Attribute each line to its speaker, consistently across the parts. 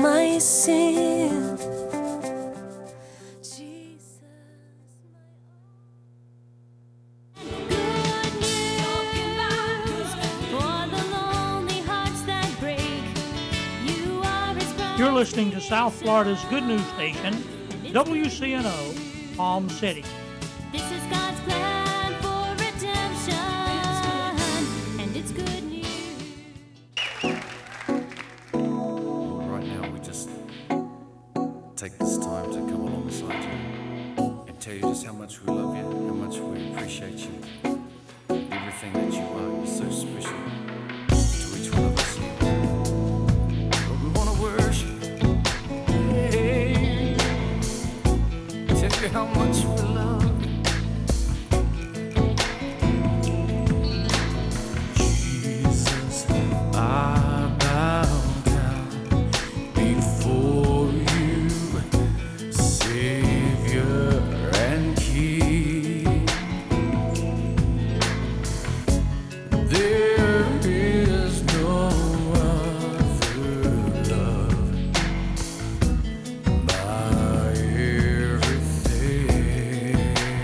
Speaker 1: my sin.
Speaker 2: You're listening to South Florida's good news station, WCNO, Palm City.
Speaker 3: This is God's plan for redemption, and it's good news.
Speaker 4: Right now, we just take this time to come alongside you and tell you just how much we love you, how much we appreciate you, everything that you are. You're so special to each one of us. But we want to worship. Hey, tell you how much we love you. Jesus, I bow down before you, Savior and King. There is no other love, my everything.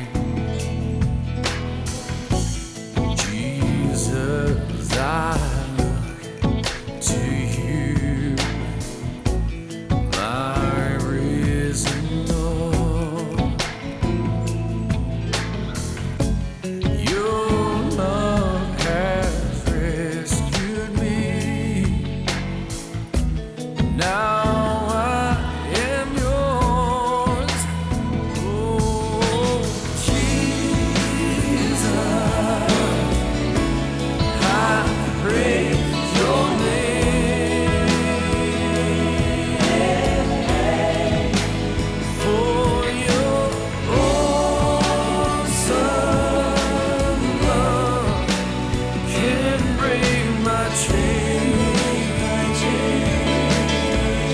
Speaker 4: Jesus, I look to you, my risen Lord. Your love has rescued me. Now I am yours. Oh, Jesus, I praise your name for your awesome love can break my chains.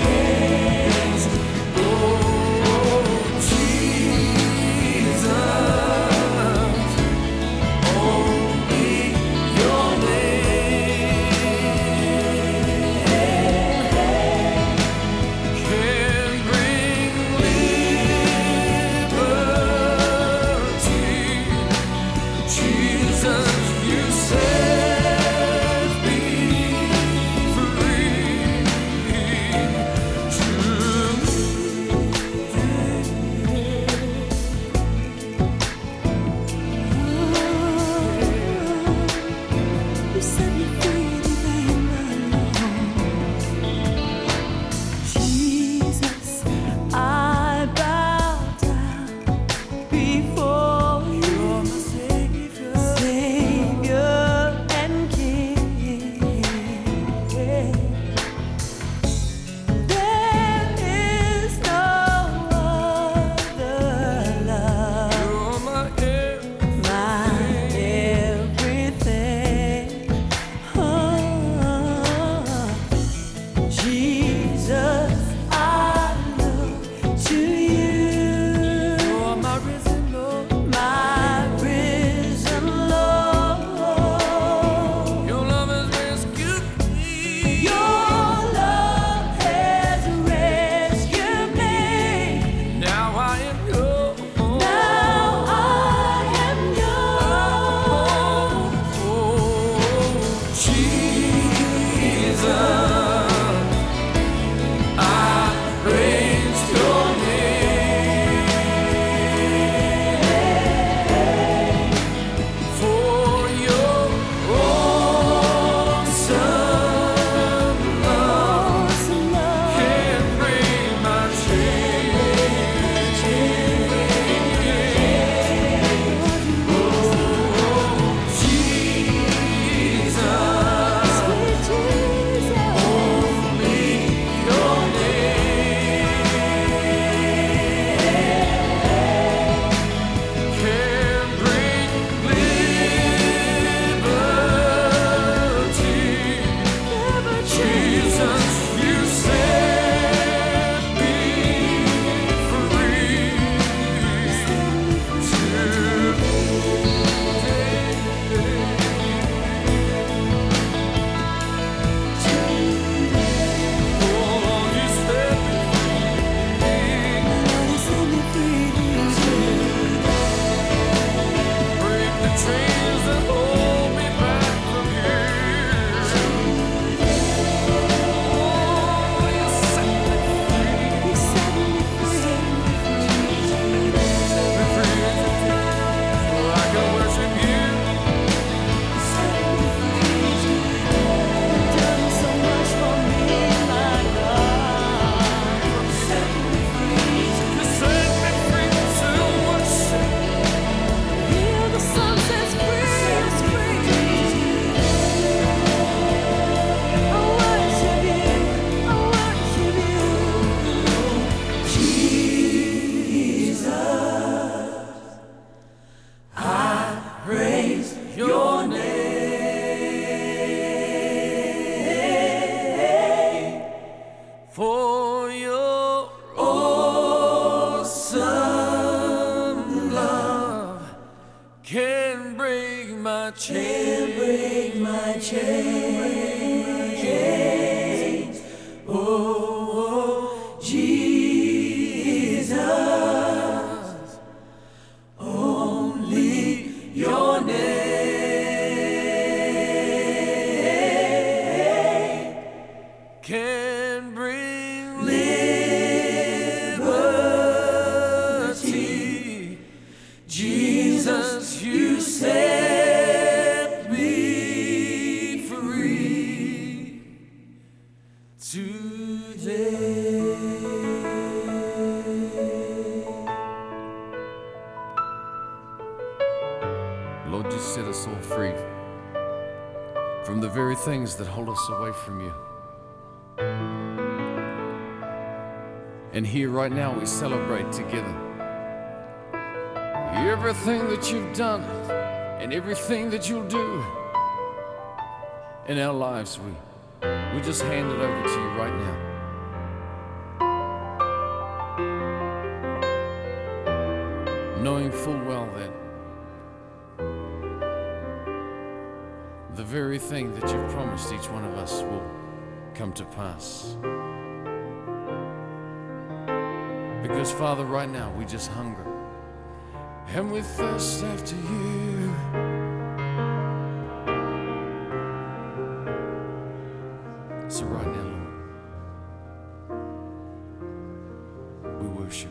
Speaker 4: for your awesome love can break my chains. Oh, Jesus, only your name can bring liberty. Jesus, you set me free today. Lord, you set us all free from the very things that hold us away from you. And here right now we celebrate together everything that you've done and everything that you'll do in our lives. We just hand it over to you right now. Knowing full well that the very thing that you've promised each one of us will come to pass. Because, Father, right now we just hunger and we thirst after you. So right now, Lord, we worship you.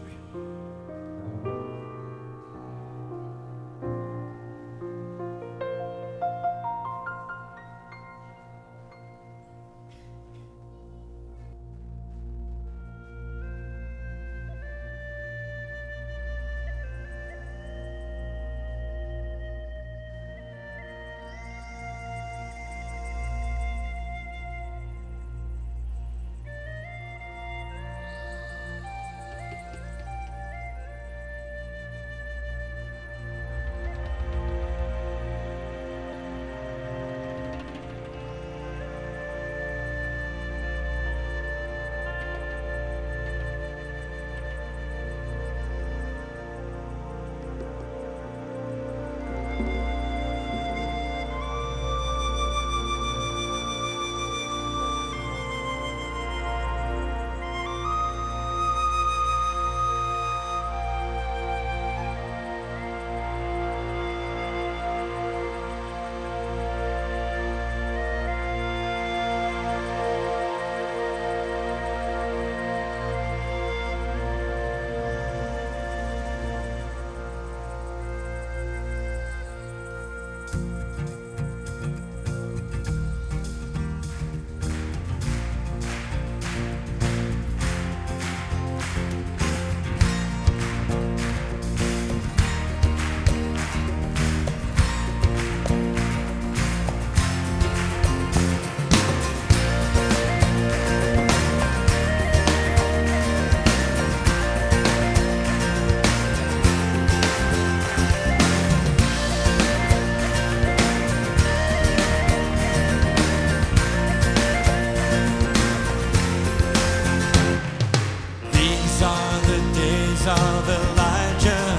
Speaker 5: Of Elijah,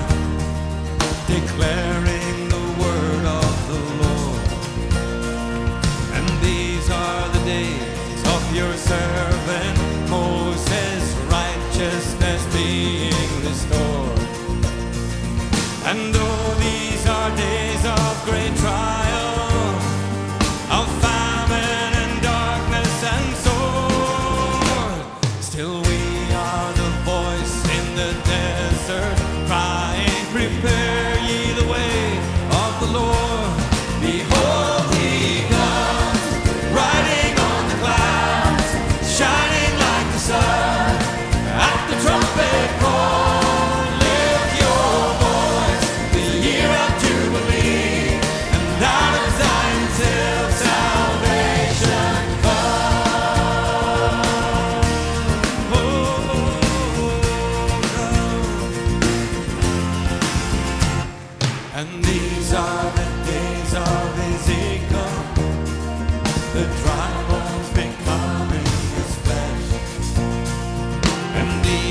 Speaker 5: declaring the word of the Lord. And these are the days of your servant Moses, righteousness being restored. And though these are days of great trial, of famine and darkness and sword, still we are the voice in the desert,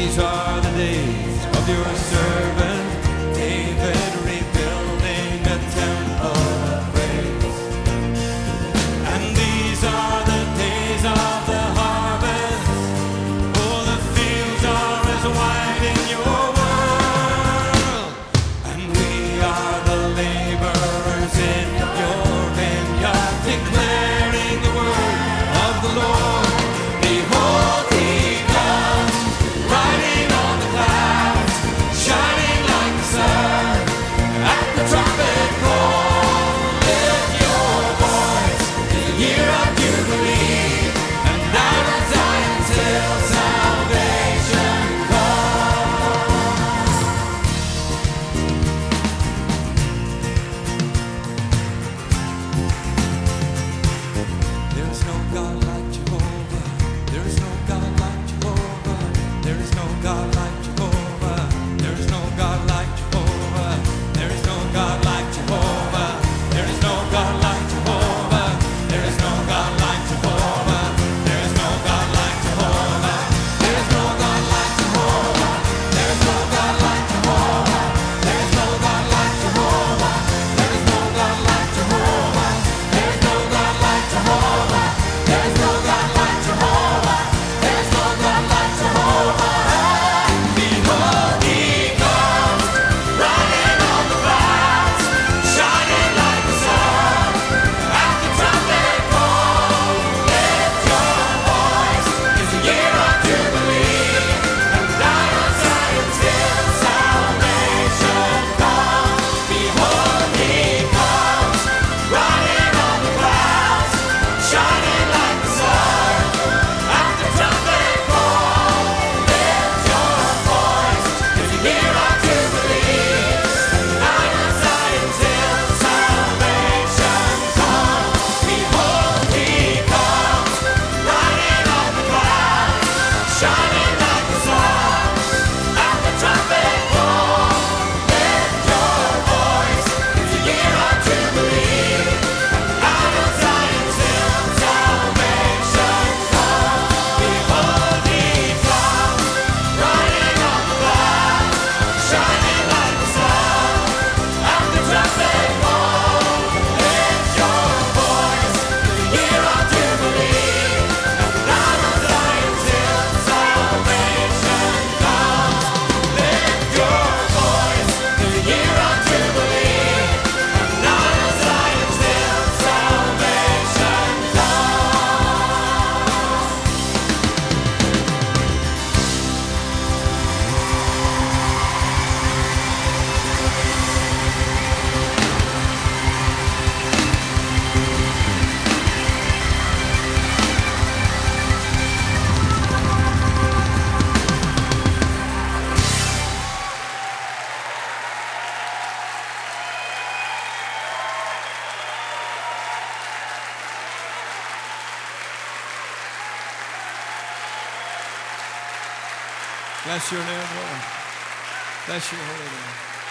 Speaker 5: these are the days of your servant David, rebuilding a temple of praise. And these are the days of the harvest. Oh, the fields are as white in your world. And we are the laborers in your vineyard, declaring the word of the Lord. Behold, he comes, riding on the clouds, shining like the sun. At the trumpet call, lift your voice, the year of Jubilee, and out of Zion till salvation comes. There is no God like Jehovah. There is no God like Jehovah. There is no God like Jehovah. There is no God like Jehovah. There is no God like Jehovah. There is no God like Jehovah. There is no God like Jehovah. There is no God like Jehovah. There is no God like Jehovah. There is no God like Jehovah. There is no God like Jehovah. There is no God like Jehovah. There is no God like Jehovah. There is no God like Jehovah. There is no God like Jehovah. Behold, he comes, riding on the clouds, shining like the sun. At the trumpet call, lift your voice. It's the year of Jubilee, and out of Zion till salvation comes. Behold, he comes, riding on the clouds, shining like the sun. At the trumpet call, lift your voice. It's the year of Jubilee, and out of Zion till salvation comes. Behold, he comes, riding on the clouds, shining like the sun. At the trumpet call, lift your voice. It's the year of Jubilee, and out of Zion till salvation comes. Behold, he comes, riding on the clouds, shining like the sun. At the trumpet call, lift your voice. It's the year of Jubilee, and out of Zion till salvation comes. Lift your voice. It's the year of Jubilee, and out of Zion till salvation comes. Bless your name, Lord. Bless your holy name.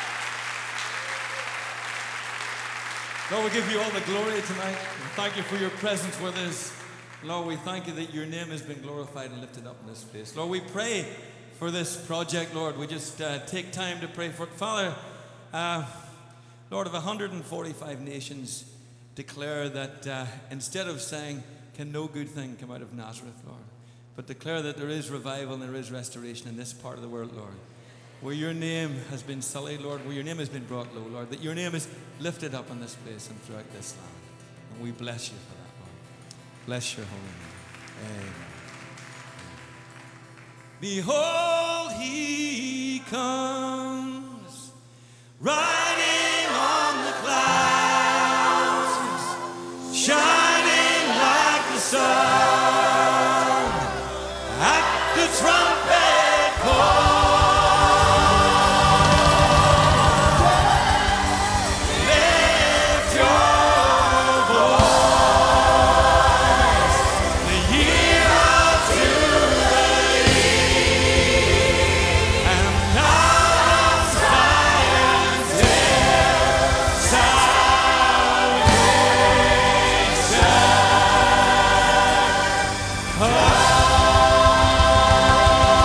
Speaker 5: Lord, we give you all the glory tonight. And thank you for your presence with us. Lord, we thank you that your name has been glorified and lifted up in this place. Lord, we pray for this project, Lord. We just take time to pray for it. Father, Lord, of 145 nations declare that instead of saying, can no good thing come out of Nazareth, Lord, but declare that there is revival and there is restoration in this part of the world, Lord, where your name has been sullied, Lord, where your name has been brought low, Lord, that your name is lifted up in this place and throughout this land. And we bless you for that, Lord. Bless your holy name. Amen. Behold, he comes, riding on the clouds, shining like the sun. At the trumpet call, lift your voice. The year of Jubilee, and out of Zion till salvation comes.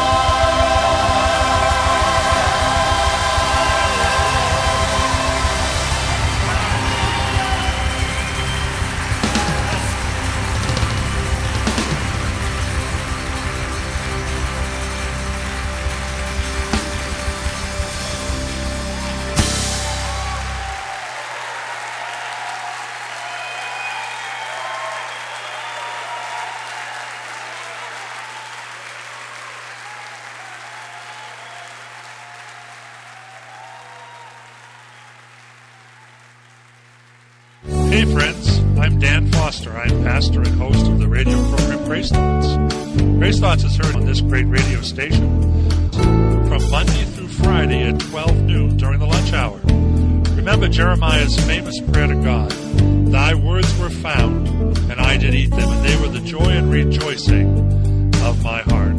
Speaker 6: Hey friends, I'm Dan Foster. I'm pastor and host of the radio program Grace Thoughts. Grace Thoughts is heard on this great radio station from Monday through Friday at 12 noon during the lunch hour. Remember Jeremiah's famous prayer to God, "Thy words were found, and I did eat them, and they were the joy and rejoicing of my heart."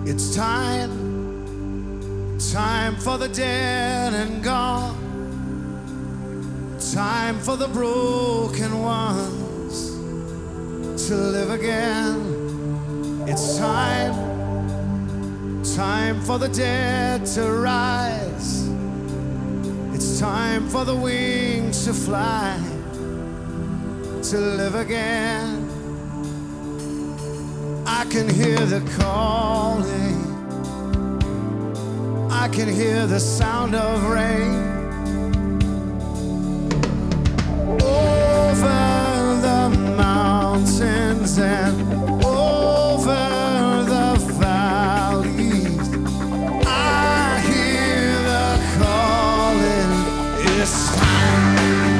Speaker 7: It's time for the dead and gone, time for the broken ones to live again. It's time for the dead to rise. It's time for the wings to fly, to live again. I can hear the calling, I can hear the sound of rain. Over the mountains and over the valleys, I hear the calling. It's time.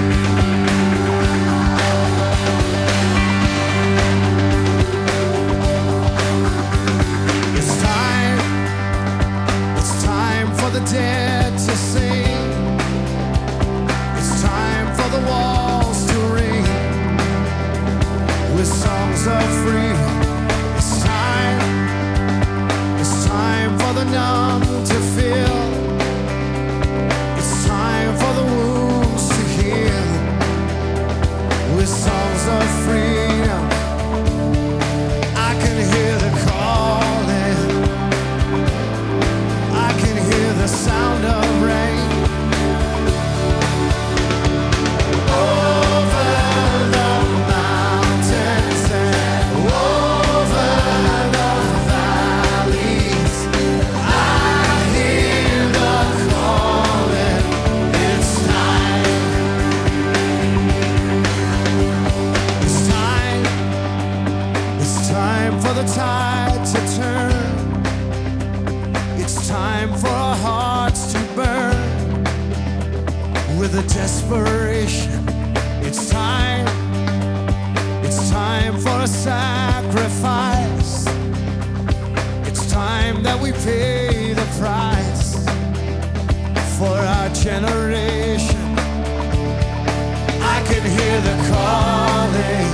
Speaker 7: For the dead to sing, it's time for the walls to ring with songs of freedom. It's time for the numb to feel. It's time for the wounds to heal with songs of freedom. I can hear the calling, I can hear the sound of rain. Over the mountains and over the valleys, I hear the calling. It's time. It's time. It's time for the tide to turn. It's time for our hearts to burn with a desperation. It's time for a sacrifice. It's time that we pay the price for our generation. I can hear the calling,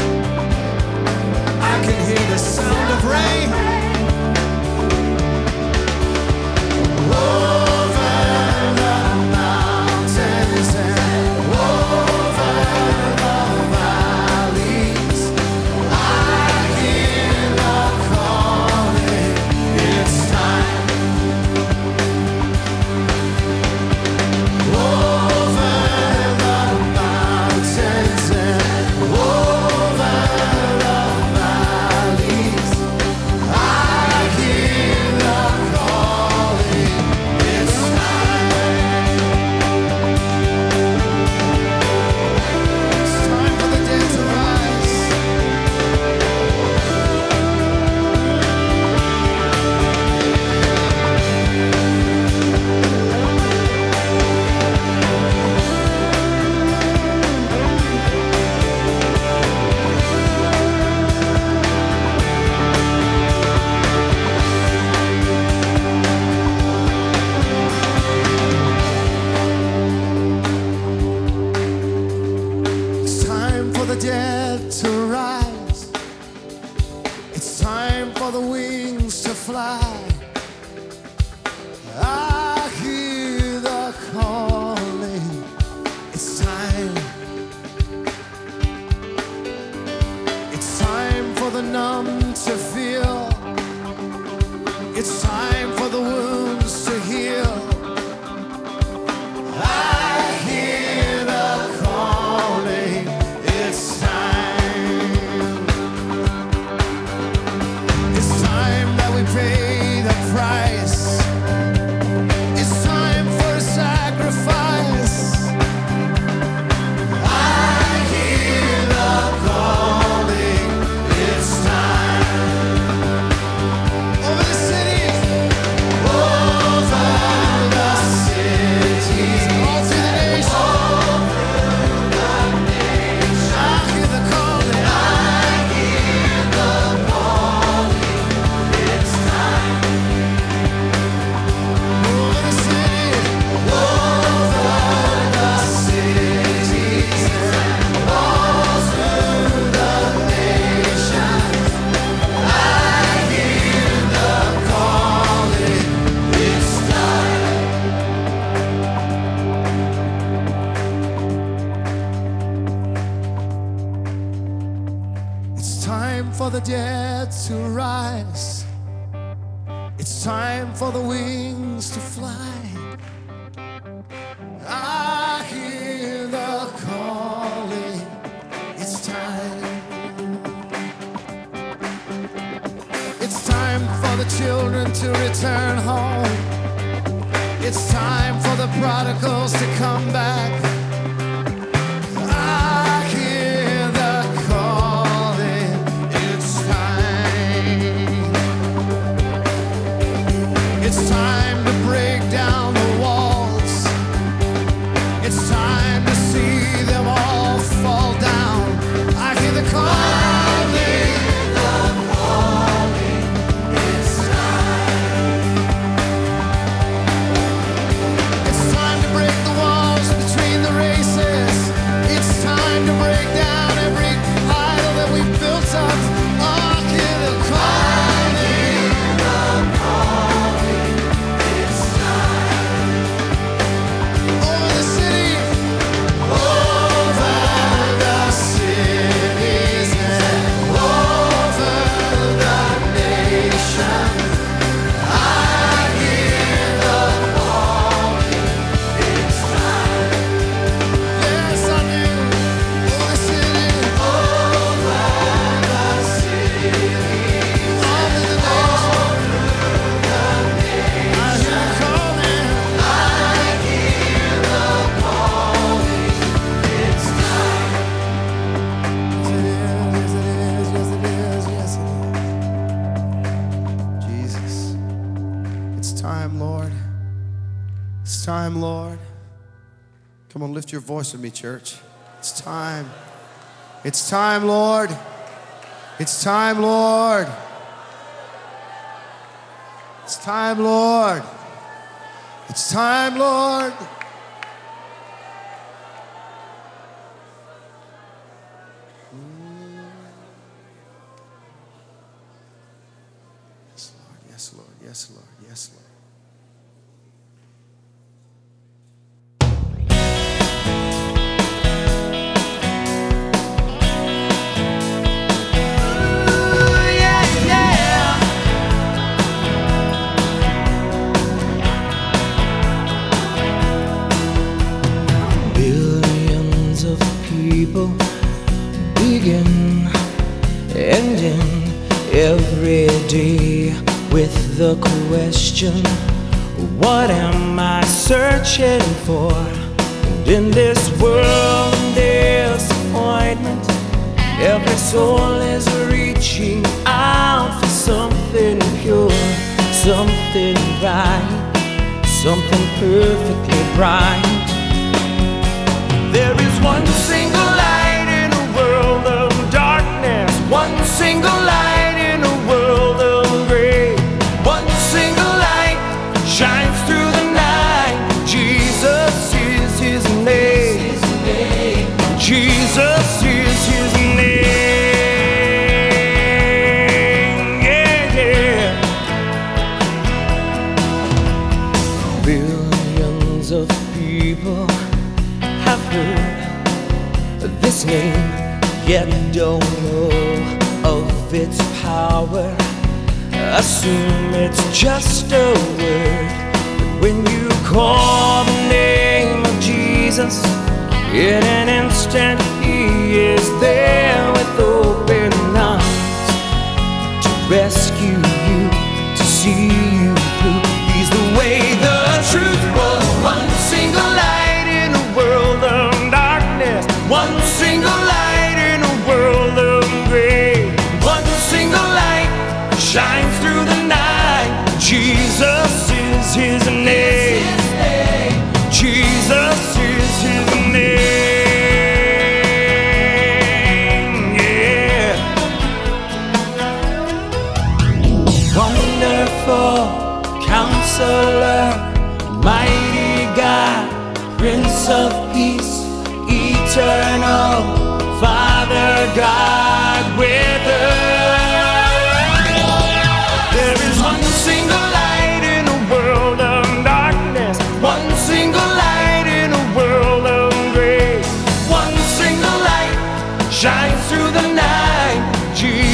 Speaker 7: I can hear the sound of rain. Over the mountains and over the valleys, I hear the calling. It's time. Over the mountains and over the valleys, I hear the calling. It's time. It's time for the dead to rise. It's time for the dead to rise. It's time for the wings to fly. I hear the calling. It's time. It's time for the numb to feel. It's time for the wounds to heal. I hear the calling. It's time. It's time that we pay the price. It's time for a sacrifice. I hear the calling. It's time. time for the dead to rise. It's time for the wings to fly. I hear the calling. It's time. It's time for the children to return home. It's time for the prodigals to come back. I hear the calling. It's time. It's time to break down the walls. It's time to see them all fall down. I hear the calling. Lord. Come on, lift your voice with me, church. It's time. It's time, Lord. It's time, Lord. It's time, Lord. It's time, Lord. Yes, Lord. Yes, Lord. Yes, Lord. Yes, Lord.
Speaker 1: Ending every day with the question, what am I searching for? And in this world of disappointment, every soul is reaching out for something pure, something right, something perfectly bright. There is one single light in a world of darkness, one single light in a world of gray, one single light shines through the night. Jesus is his name. Jesus is his name. Yeah, yeah. Billions of people have heard this name, yet don't know of its power. Assume it's just a word, but when you call the name of Jesus, in an instant he is there with open arms to rescue you, to see you through. He's the way, the truth, was one single light in a world of darkness, one single light in a world of gray, one single light shines through the night. Jesus is his name. Jesus is his name. Yeah. Wonderful Counselor, mighty God, Prince of Peace, eternal Father God with us. There is one single light in a world of darkness, one single light in a world of gray, one single light shines through the night. Jesus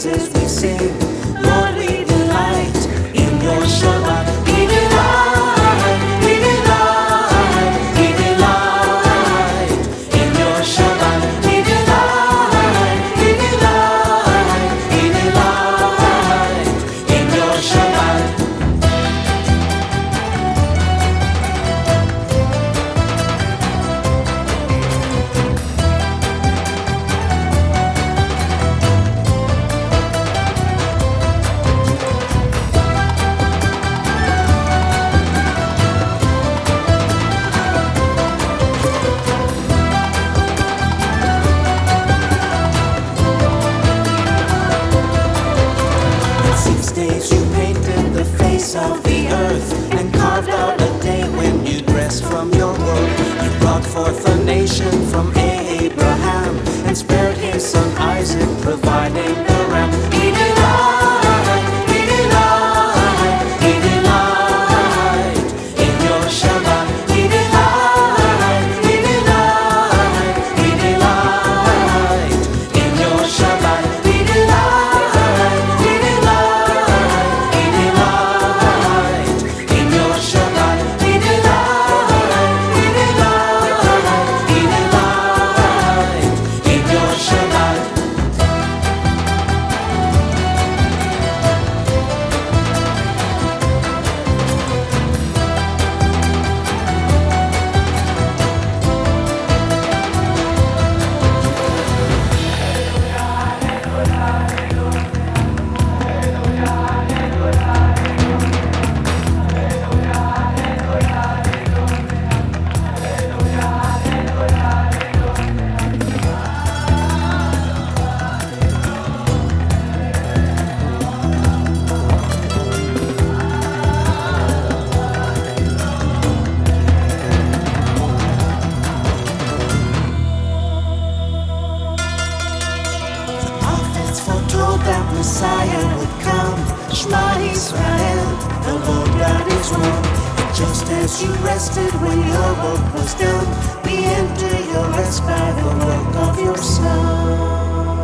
Speaker 1: praises we sing. Lord, we delight in your Shabbat. We delight, we delight, we delight in your Shabbat. We delight, we delight, we delight in your Shabbat. In 6 days you painted the face of the earth and carved out a day when you dressed from your work. You brought forth a nation from Abraham and spared his son Isaac, providing the ram. We delight, we delight, we delight in your Shabbat. We delight, we delight, we delight in your Shabbat. We delight, we delight, we delight in your Shabbat. We delight, we delight, we delight in your Shabbat. Prophets foretold that Messiah would come. Shema Israel, the Lord God is one. And just as you rested when your work was done, we enter your rest by the work of your Son.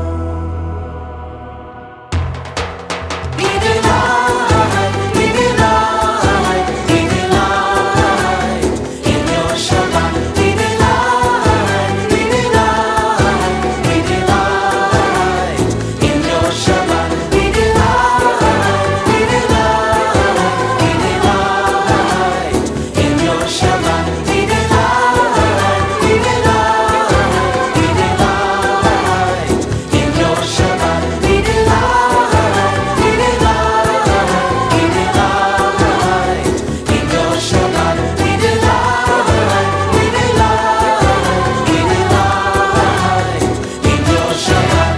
Speaker 1: We delight, we delight, we delight in your Shabbat. We delight, we delight, we delight in your Shabbat. We delight, we delight, we delight in your Shabbat. We delight, we delight, we delight in your Shabbat. We delight, we delight, we delight in your Shabbat. We delight, we delight, we delight in your Shabbat.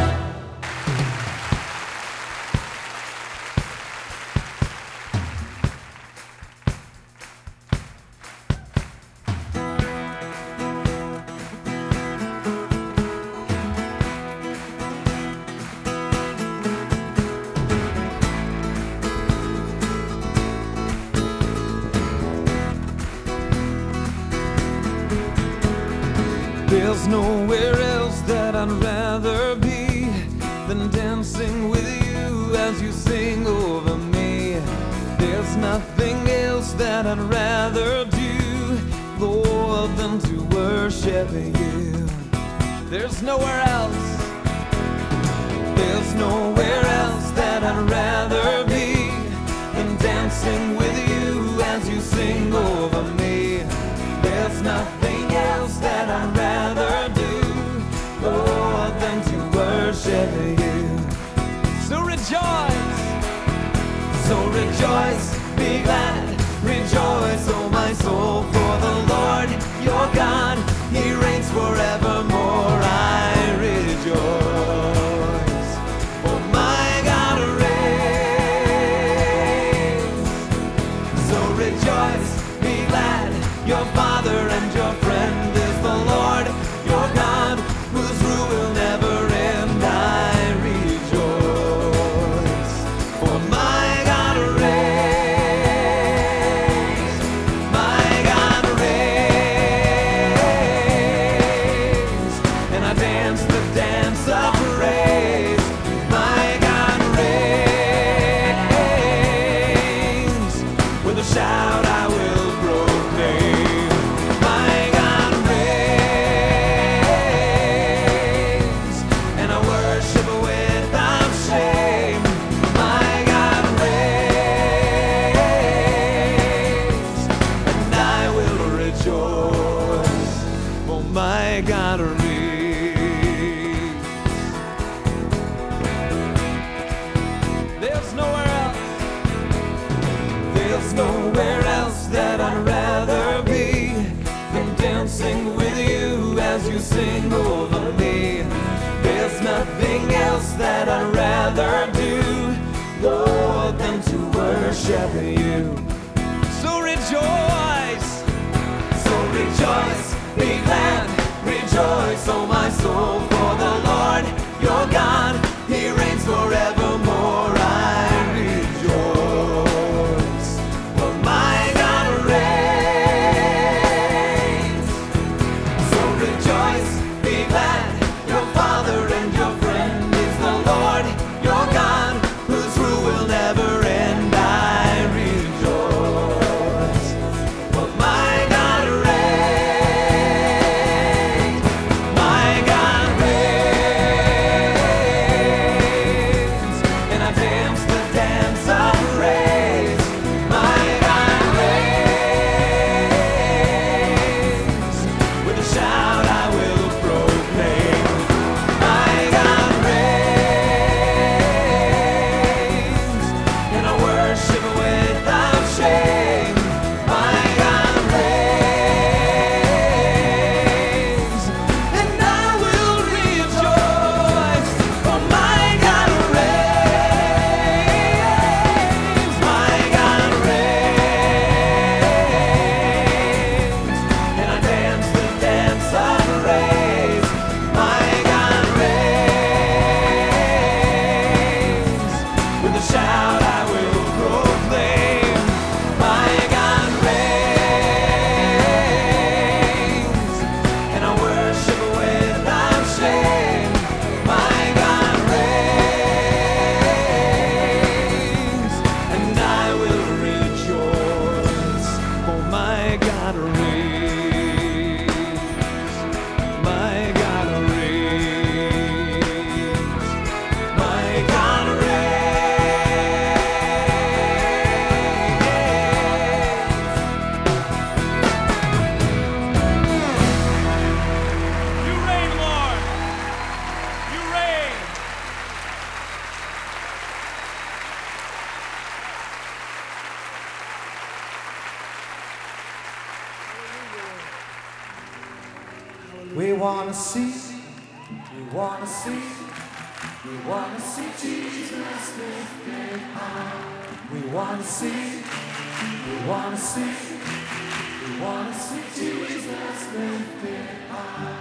Speaker 8: There's nowhere else that I'd rather be than dancing with you as you sing over me. There's nothing else that I'd rather do, Lord, than to worship you. There's nowhere else. There's nowhere else that I'd rather be than dancing with you as you sing over me. There's nothing else that I'd rather do, Lord, than to worship you. So rejoice, be glad, rejoice, oh my soul, for the Lord your God, he reigns forevermore. I rejoice, for my God reigns. So rejoice, be glad, your Father and your friend is the Lord your God, whose rule will never end. I rejoice, for my God reigns. My God reigns. worship you. So rejoice, be glad, rejoice, oh my soul, for the Lord your God, he reigns forevermore. I rejoice, for my God reigns. So rejoice, be glad, your Father and your friend is the Lord your God, whose rule will never end. I rejoice, for my God reigns. My God reigns, and I dance the dance of praise. My God reigns, with a shout I will proclaim. My God reigns, and I worship without shame. My God reigns, and I will rejoice, for my God reigns. My God reigns, and I dance the dance of praise. My God reigns, with a shout I will proclaim. My God reigns, and I worship without shame. My God reigns, and I will rejoice, for my God reigns. My God reigns. My God reigns.
Speaker 2: You reign, Lord. You reign.
Speaker 7: We wanna see, we wanna see, we wanna see Jesus lifted high. We wanna see, we wanna see, we wanna see Jesus lifted high.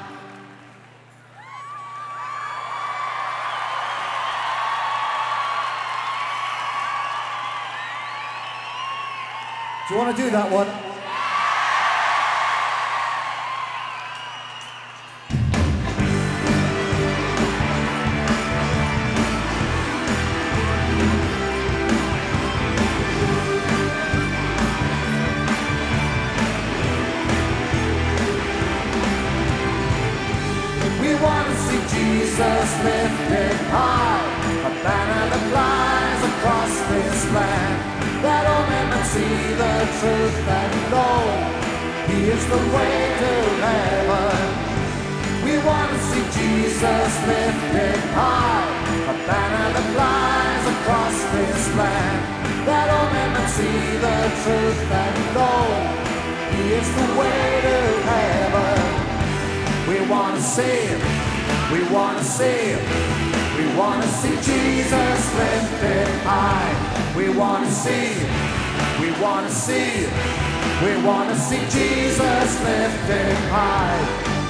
Speaker 7: Do you want to do that one? We want to see Jesus lifted high, a banner that flies across this land, that all men might see the truth and know He is the way to heaven. We want to see Jesus lifted high, a banner that flies across this land, that all men might see the truth and know He is the way to heaven. We want to see Him, we want to see Him, we want to see Jesus lifted high. We want to see Him, we want to see Him, we want to see Jesus lifted high.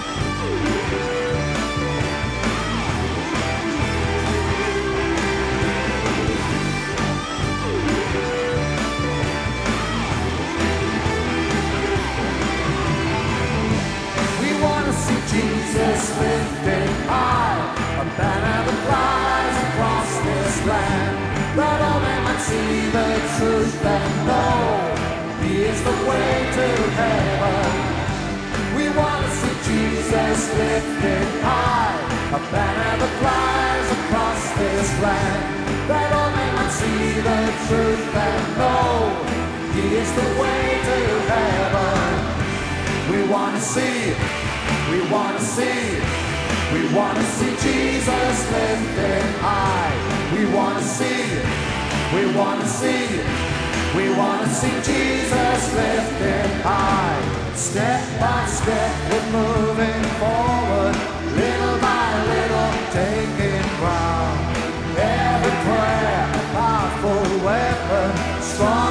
Speaker 7: Jesus lifted high, a banner that flies across this land, that all men might see the truth and know He is the way to heaven. We want to see Jesus lifted high, a banner that flies across this land, that all men might see the truth and know He is the way to heaven. We want to see, we want to see, we want to see Jesus lifted high. We want to see, we want to see, we want to see Jesus lifted high. Step by step we're moving forward, little by little taking ground. Every prayer a powerful weapon, strong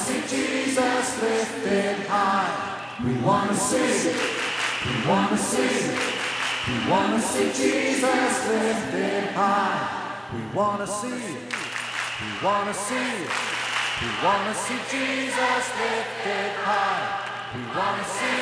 Speaker 7: see Jesus lifted high. We wanna see, we wanna see, we wanna see Jesus lifted high. We wanna see, we wanna see, we wanna see Jesus lifted high. We wanna see.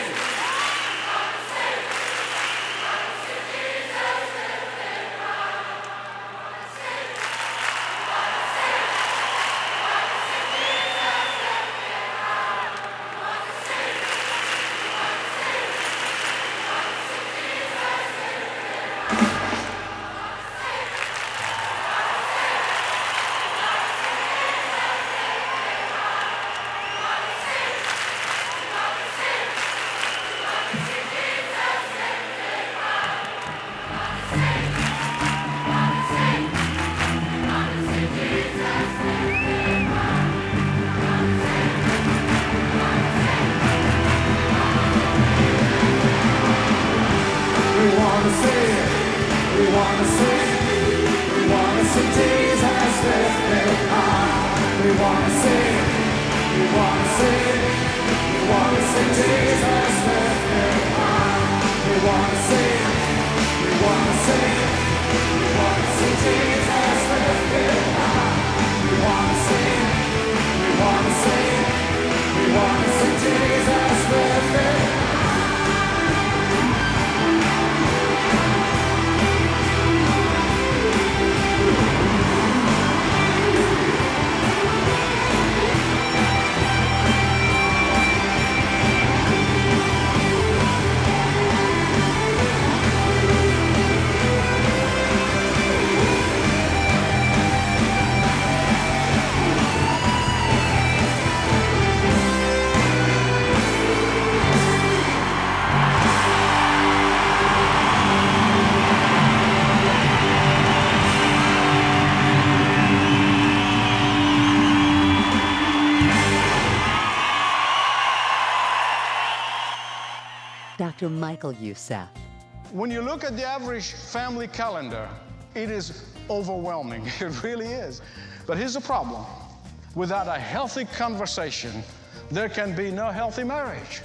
Speaker 9: Dr. Michael Youssef.
Speaker 10: When you look at the average family calendar, it is overwhelming. It really is. But here's the problem. Without a healthy conversation, there can be no healthy marriage.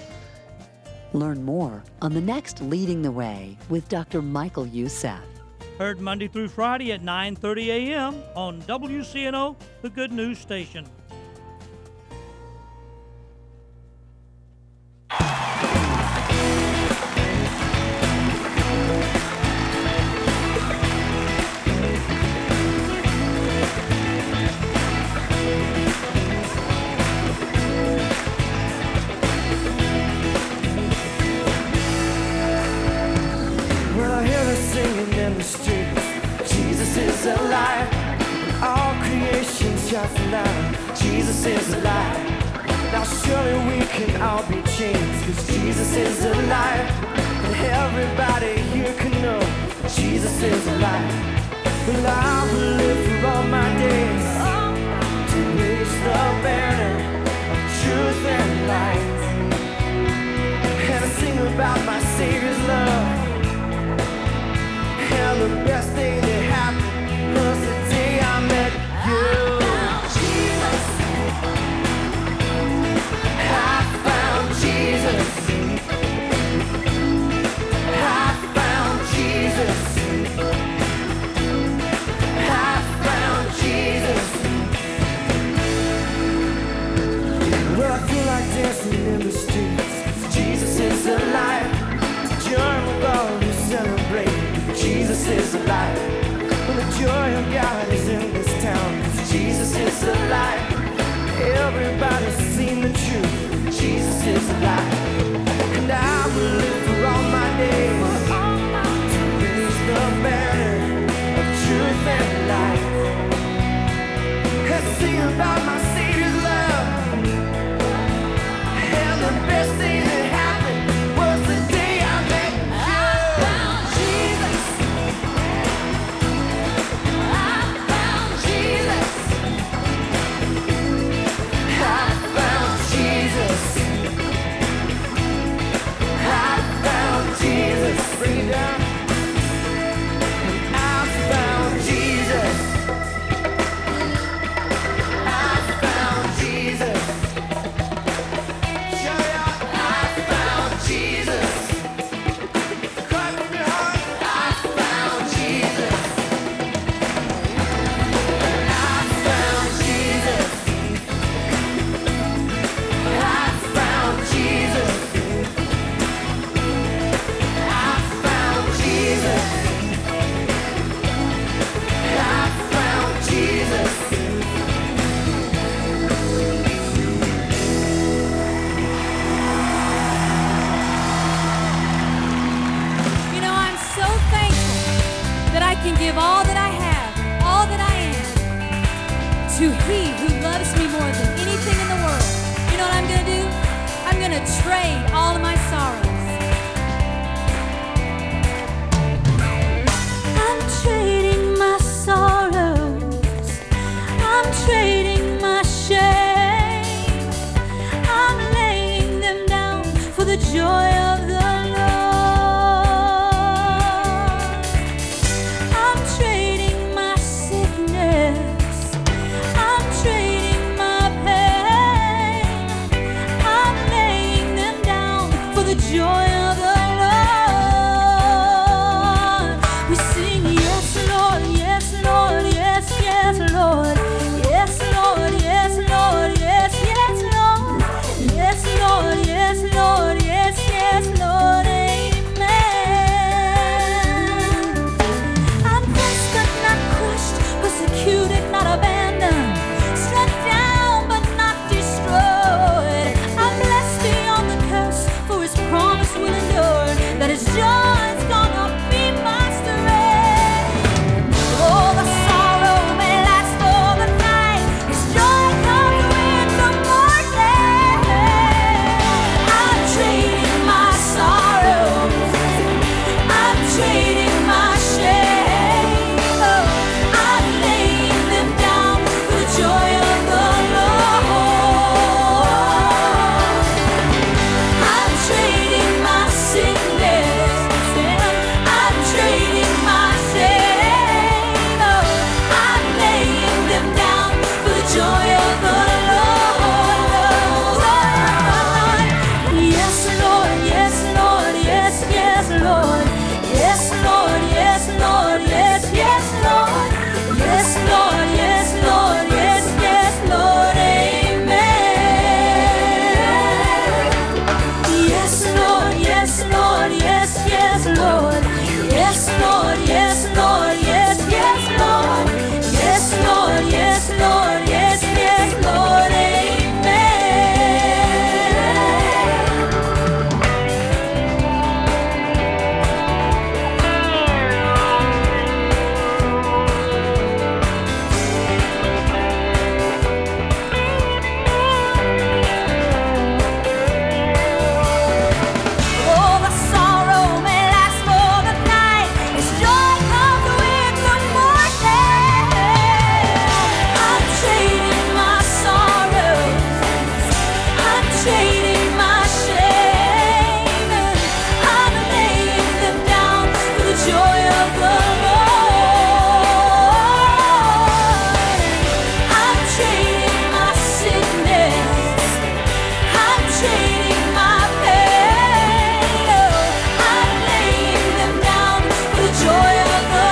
Speaker 9: Learn more on the next Leading the Way with Dr. Michael Youssef.
Speaker 2: Heard Monday through Friday at 9:30 a.m. on WCNO, the Good News Station.
Speaker 1: Jesus is alive. Now surely we can all be changed, 'cause Jesus is alive. And everybody here can know Jesus is alive. Well, I will live for all my days to raise the banner of truth and light, and I sing about my Savior's love. And the best thing that happened was the day I met you. Dancing in the streets, Jesus is alive. Joy will always celebrate. Jesus is alive. Well, the joy of God is in this town. Jesus is alive. Everybody's seen the truth. Jesus is alive. And I will live for all my days to raise the banner of truth and light, and sing about my Savior's love. The best thing that happened was the day I met you. I found Jesus. I found Jesus. I found Jesus.
Speaker 3: can give all that I have, all that I am, to He who loves me more than anything in the world. You know what I'm going to do? I'm going to trade all of my sorrows. I'm trading my sorrows. I'm trading my shame. I'm laying them down for the joy of the Lord. I'm trading my sickness. I'm trading my pain. I'm laying them down for the joy of the Lord. We sing, yes, Lord, yes, Lord, yes, yes, Lord. Yes, Lord, yes, Lord, yes, yes, Lord. Yes, Lord, yes, Lord, yes, yes, Lord, amen. I'm blessed but not crushed, persecuted, not abandoned, struck down but not destroyed. I'm blessed beyond the curse, for His promise will endure, that His joy is gonna be my strength. Oh, the sorrow may last for the night, His joy comes with the morning. I'm trading my sorrows, I'm trading my shame. Oh, I'm laying them down for the joy of the Lord. I'm trading my sickness, I'm trading my shame. Oh, I'm laying them down for the joy of the Lord. Yes, Lord, yes, Lord, yes, yes, Lord. Yes, Lord, yes, Lord, yes, yes, Lord. Yes, Lord, yes, Lord, yes, yes, Lord, amen. Yes, Lord, yes, Lord, yes, yes, Lord. Yes, Lord, yes, Lord, yes, yes, Lord. Yes, Lord, yes, Lord, yes, yes, Lord, amen. Oh, the sorrow may last for the night, His joy comes with the morning. I'm trading my sorrows, I'm trading my shame. I'm laying them down for the joy of the Lord. I'm trading my sickness, I'm trading my pain. Oh, I'm laying them down for the joy of the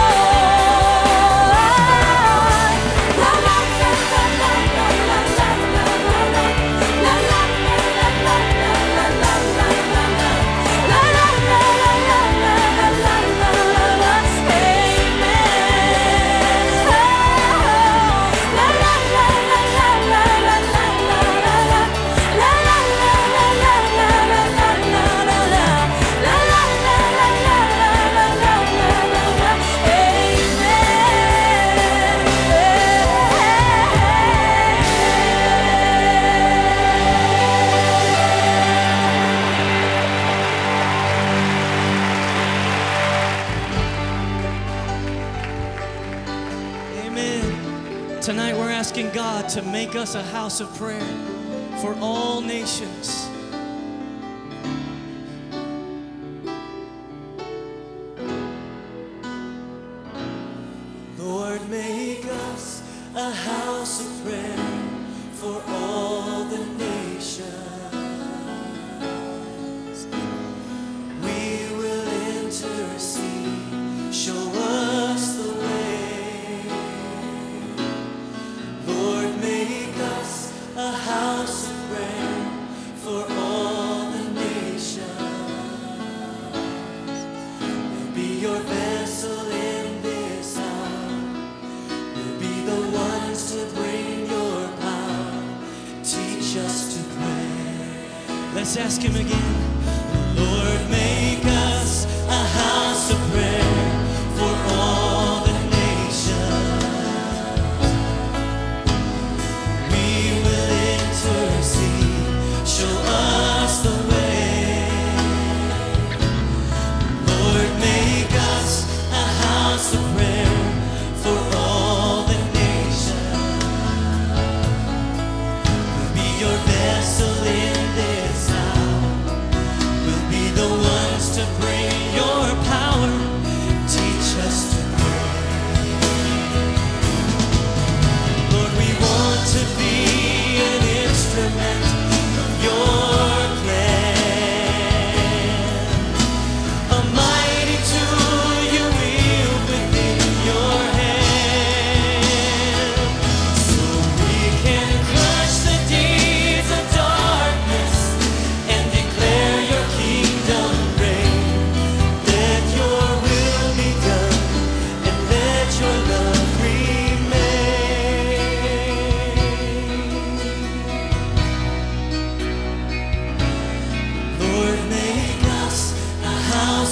Speaker 3: Lord. La la la la la la la la la la. La la la la la la la la la la. La la la la la la la la la. Amen. La la la la la la la la la la. La la la la la la la la la la. La la la la la la la la la.
Speaker 1: Amen. Tonight we're asking God to make us a house of prayer for all nations. Lord, make us a house of prayer for all the nations. We will intercede, show us the way. Lord, make us a house of prayer for all the nations. We'll be your vessel in this hour. We'll be the ones to bring your power. Teach us to pray. Let's ask Him again. Lord, make us a house of prayer for all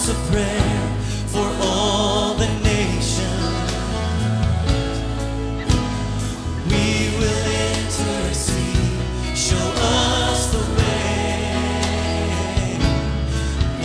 Speaker 1: house of prayer.